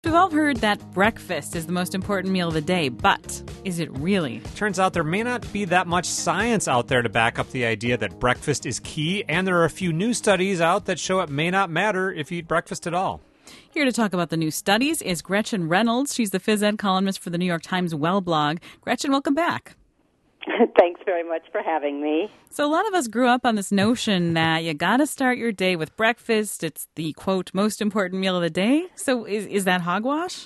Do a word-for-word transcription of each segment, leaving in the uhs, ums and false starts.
We've all heard that breakfast is the most important meal of the day, but is it really? Turns out there may not be that much science out there to back up the idea that breakfast is key, and there are a few new studies out that show it may not matter if you eat breakfast at all. Here to talk about the new studies is Gretchen Reynolds. She's the phys ed columnist for the New York Times Well blog. Gretchen, welcome back. Thanks very much for having me. So a lot of us grew up on this notion that you got to start your day with breakfast. It's the, quote, most important meal of the day. So is, is that hogwash?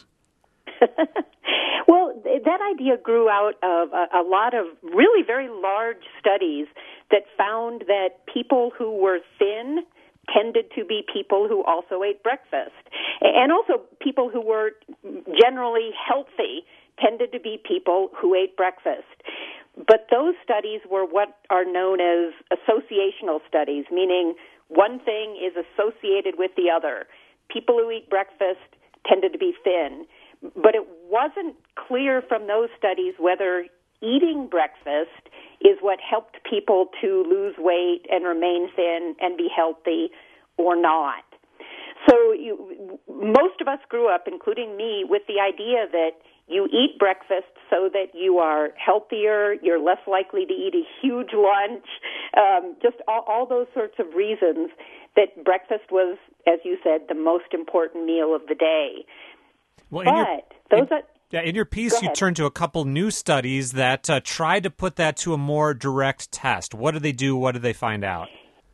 Well, that idea grew out of a, a lot of really very large studies that found that people who were thin tended to be people who also ate breakfast. And also people who were generally healthy tended to be people who ate breakfast. But those studies were what are known as associational studies, meaning one thing is associated with the other. People who eat breakfast tended to be thin. But it wasn't clear from those studies whether eating breakfast is what helped people to lose weight and remain thin and be healthy or not. So you, most of us grew up, including me, with the idea that you eat breakfast so that you are healthier, you're less likely to eat a huge lunch, um, just all, all those sorts of reasons that breakfast was, as you said, the most important meal of the day. Well, but in your, those in, are... Yeah, in your piece, you turned to a couple new studies that uh, tried to put that to a more direct test. What did they do? What did they find out?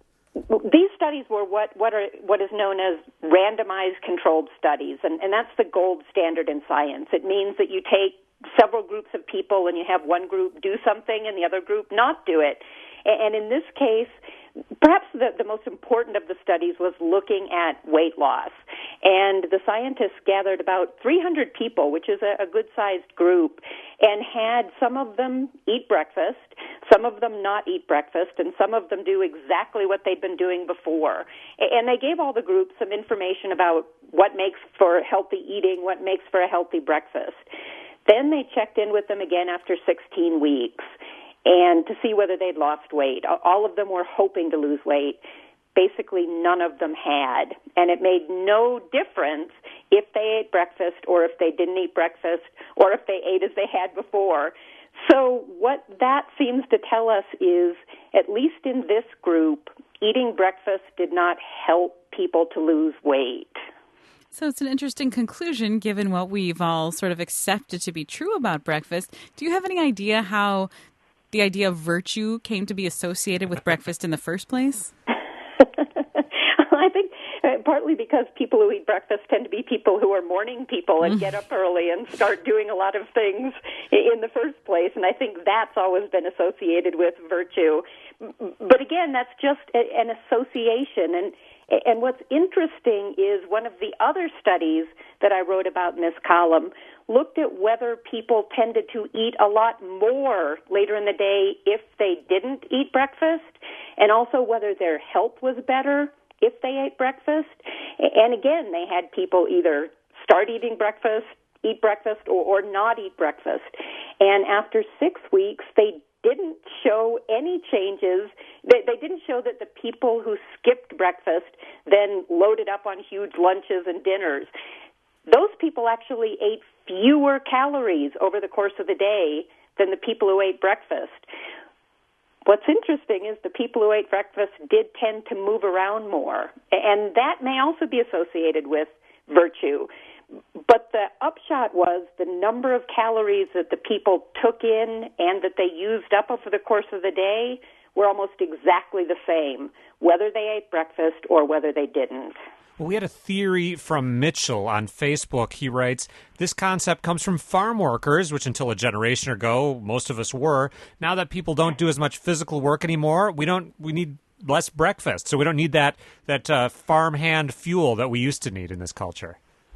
These studies were what what are what is known as randomized controlled studies, and, and that's the gold standard in science. It means that you take several groups of people and you have one group do something and the other group not do it. And in this case, perhaps the, the most important of the studies was looking at weight loss. And the scientists gathered about three hundred people, which is a, a good-sized group, and had some of them eat breakfast, some of them not eat breakfast, and some of them do exactly what they'd been doing before. And they gave all the groups some information about what makes for healthy eating, what makes for a healthy breakfast. Then they checked in with them again after sixteen weeks. And to see whether they'd lost weight. All of them were hoping to lose weight. Basically, none of them had. And it made no difference if they ate breakfast or if they didn't eat breakfast or if they ate as they had before. So what that seems to tell us is, at least in this group, eating breakfast did not help people to lose weight. So it's an interesting conclusion, given what we've all sort of accepted to be true about breakfast. Do you have any idea how the idea of virtue came to be associated with breakfast in the first place? I think uh, partly because people who eat breakfast tend to be people who are morning people and get up early and start doing a lot of things in the first place, and I think that's always been associated with virtue. But again, that's just a, an association, and And what's interesting is one of the other studies that I wrote about in this column looked at whether people tended to eat a lot more later in the day if they didn't eat breakfast, and also whether their health was better if they ate breakfast. And again, they had people either start eating breakfast, eat breakfast, or, or not eat breakfast. And after six weeks, they didn't show any changes. They, they didn't show that the people who skipped breakfast then loaded up on huge lunches and dinners. Those people actually ate fewer calories over the course of the day than the people who ate breakfast. What's interesting is the people who ate breakfast did tend to move around more, and that may also be associated with virtue. But the upshot was the number of calories that the people took in and that they used up over the course of the day were almost exactly the same, whether they ate breakfast or whether they didn't. Well, we had a theory from Mitchell on Facebook. He writes, this concept comes from farm workers, which until a generation ago, most of us were. Now that people don't do as much physical work anymore, we don't. We need less breakfast, so we don't need that, that uh, farmhand fuel that we used to need in this culture.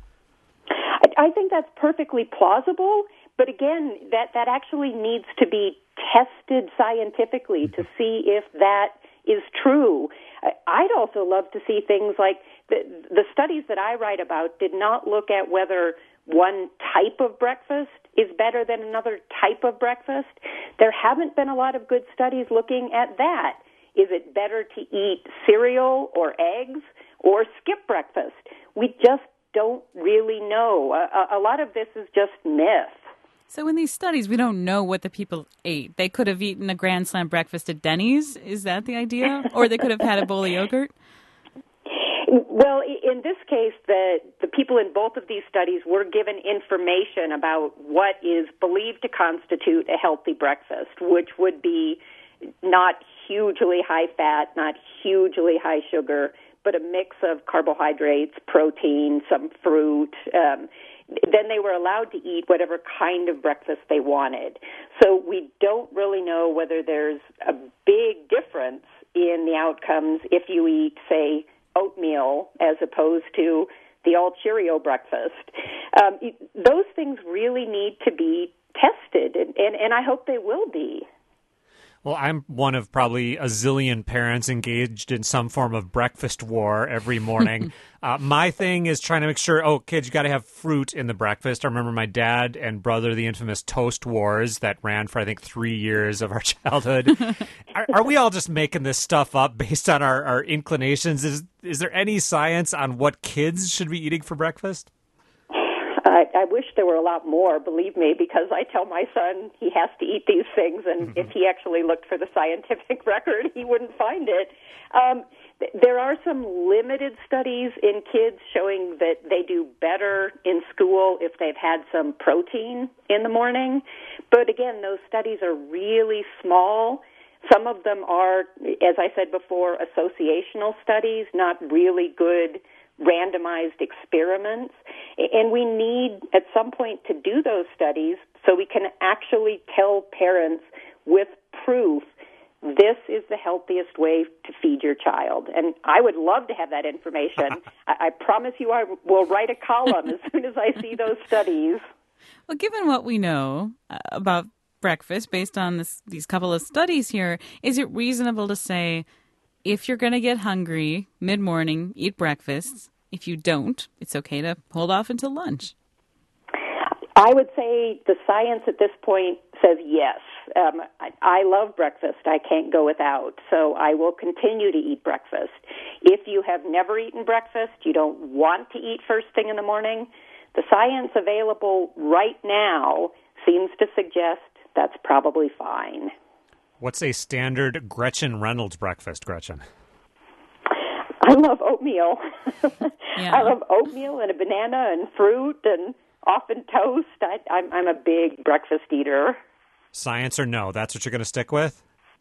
I think that's perfectly plausible, but again, that, that actually needs to be tested scientifically to see if that is true. I'd also love to see things like the, the studies that I write about did not look at whether one type of breakfast is better than another type of breakfast. There haven't been a lot of good studies looking at that. Is it better to eat cereal or eggs or skip breakfast? We just don't really know. A, a lot of this is just myth. So in these studies, we don't know what the people ate. They could have eaten a Grand Slam breakfast at Denny's. Is that the idea? Or they could have had a bowl of yogurt? Well, in this case, the, the people in both of these studies were given information about what is believed to constitute a healthy breakfast, which would be not hugely high fat, not hugely high sugar, but a mix of carbohydrates, protein, some fruit. Um, then they were allowed to eat whatever kind of breakfast they wanted. So we don't really know whether there's a big difference in the outcomes if you eat, say, oatmeal as opposed to the all Cheerio breakfast. Um, those things really need to be tested, and, and, and I hope they will be. Well, I'm one of probably a zillion parents engaged in some form of breakfast war every morning. uh, my thing is trying to make sure, oh, kids, you got to have fruit in the breakfast. I remember my dad and brother, the infamous toast wars that ran for, I think, three years of our childhood. are, are we all just making this stuff up based on our, our inclinations? Is, is there any science on what kids should be eating for breakfast? I, I wish there were a lot more, believe me, because I tell my son he has to eat these things, and mm-hmm. if he actually looked for the scientific record, he wouldn't find it. Um, th- there are some limited studies in kids showing that they do better in school if they've had some protein in the morning. But again, those studies are really small. Some of them are, as I said before, associational studies, not really good randomized experiments, and we need at some point to do those studies so we can actually tell parents with proof this is the healthiest way to feed your child. And I would love to have that information. I, I promise you I will write a column as soon as I see those studies. Well, given what we know uh, about breakfast based on this, these couple of studies here, is it reasonable to say if you're going to get hungry mid-morning, eat breakfast. If you don't, it's okay to hold off until lunch. I would say the science at this point says yes. Um, I, I love breakfast. I can't go without. So I will continue to eat breakfast. If you have never eaten breakfast, you don't want to eat first thing in the morning, the science available right now seems to suggest that's probably fine. What's a standard Gretchen Reynolds breakfast, Gretchen? I love oatmeal. Yeah. I love oatmeal and a banana and fruit and often toast. I, I'm, I'm a big breakfast eater. Science or no? That's what you're going to stick with?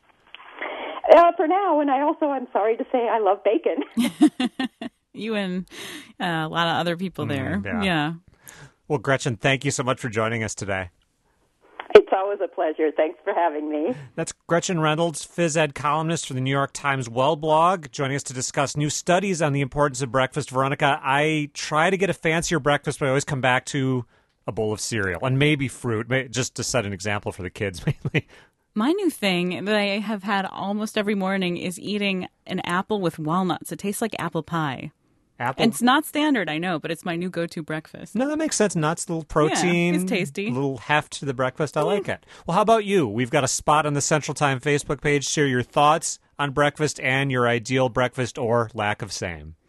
Uh, for now, and I also, I'm sorry to say, I love bacon. You and uh, a lot of other people there. Mm, yeah. yeah. Well, Gretchen, thank you so much for joining us today. It's always a pleasure. Thanks for having me. That's Gretchen Reynolds, phys ed columnist for the New York Times Well blog, joining us to discuss new studies on the importance of breakfast. Veronica, I try to get a fancier breakfast, but I always come back to a bowl of cereal and maybe fruit, just to set an example for the kids mainly. My new thing that I have had almost every morning is eating an apple with walnuts. It tastes like apple pie. Apple? And it's not standard, I know, but it's my new go-to breakfast. No, that makes sense. Nuts, a little protein. Yeah, it's tasty. A little heft to the breakfast. I like it. Well, how about you? We've got a spot on the Central Time Facebook page. Share your thoughts on breakfast and your ideal breakfast or lack of same.